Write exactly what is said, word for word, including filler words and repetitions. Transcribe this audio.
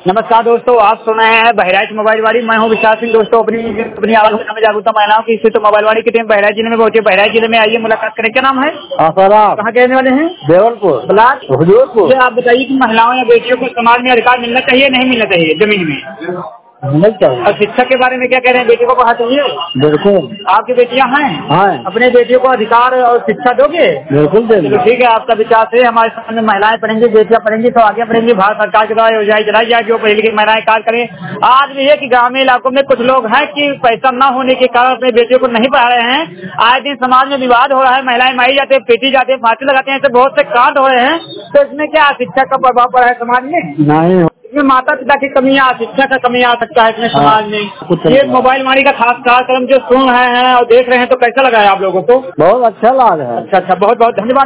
नमस्कार दोस्तों, आप सुन रहे हैं बहराइच मोबाइल वाली। मैं हूं विशाल सिंह। दोस्तों अपनी अपनी आवाज में जागरूकता महिलाओं की, इससे तो मोबाइल वाली की टीम बहराइच जिले में पहुंची। बहराइच जिले में आइए, मुलाकात करें। क्या नाम है? आसाराम। कहाँ के रहने वाले हैं? देवलपुर। ब्लाक हुजूरपुर। ये आप बताइए कि महिलाओं या बेटियों को समाज में अधिकार मिलना चाहिए, नहीं मिलना चाहिए जमीन में? नहीं चाहिए। और शिक्षा के बारे में क्या कह रहे हैं? बेटियों को पढ़ा चाहिए? बिल्कुल। आपकी बेटियां हैं? हाँ। अपने बेटियों को अधिकार और शिक्षा दोगे? बिल्कुल देंगे। चलो ठीक है, आपका विचार से हमारे समाज में महिलाएं पढ़ेंगी, बेटियां पढ़ेंगी तो आगे बढ़ेंगी। भारत सरकार के द्वारा योजनाएं चलाई जाए जो पढ़ी लिखी महिलाएं कार्य करें। आज भी है कि ग्रामीण इलाकों में कुछ लोग हैं कि पैसा न होने के कारण अपने बेटियों को नहीं पढ़ा रहे हैं। आए दिन समाज में विवाद हो रहा है, महिलाएं मारी जाती है, पीटी जाती है, फांसी लगाते हैं, ऐसे बहुत से कांड हो रहे हैं। तो इसमें क्या शिक्षा का प्रभाव पड़ा है समाज में? नहीं। इसमें माता पिता की कमियां, शिक्षा का कमी आ सकता है इसमें समाज में। ये मोबाइल वाणी का खास कार्यक्रम जो सुन रहे हैं और देख रहे हैं तो कैसा लगा है आप लोगों को? बहुत अच्छा लगा है। अच्छा अच्छा, बहुत बहुत धन्यवाद।